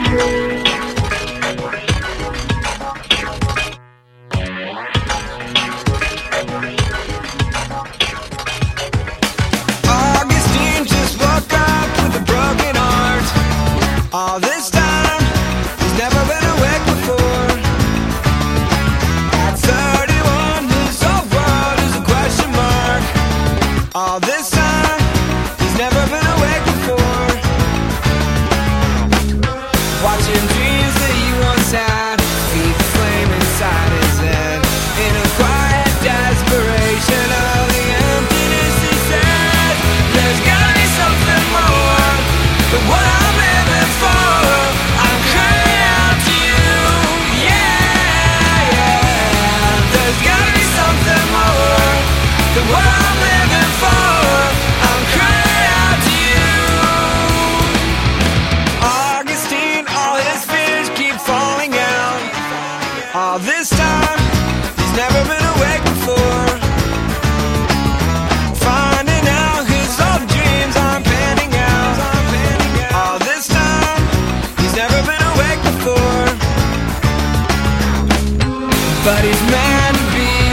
Augustine just woke up with a broken heart. All this time, he's never been awake before. At 31, his whole world is a question mark. All this time, he's never been awake before. Watching dreams that he once had feed the flame inside his head. In a quiet desperation of the emptiness, he said, there's gotta be something more than what I'm living for. I'm crying out to you, yeah, yeah. There's gotta be something more than what I'm living for. I'm crying out to you. Augustine, all his fears keep falling out. All this time, he's never been awake before. Finding out his old dreams aren't panning out. All this time, he's never been awake before. But he's meant to be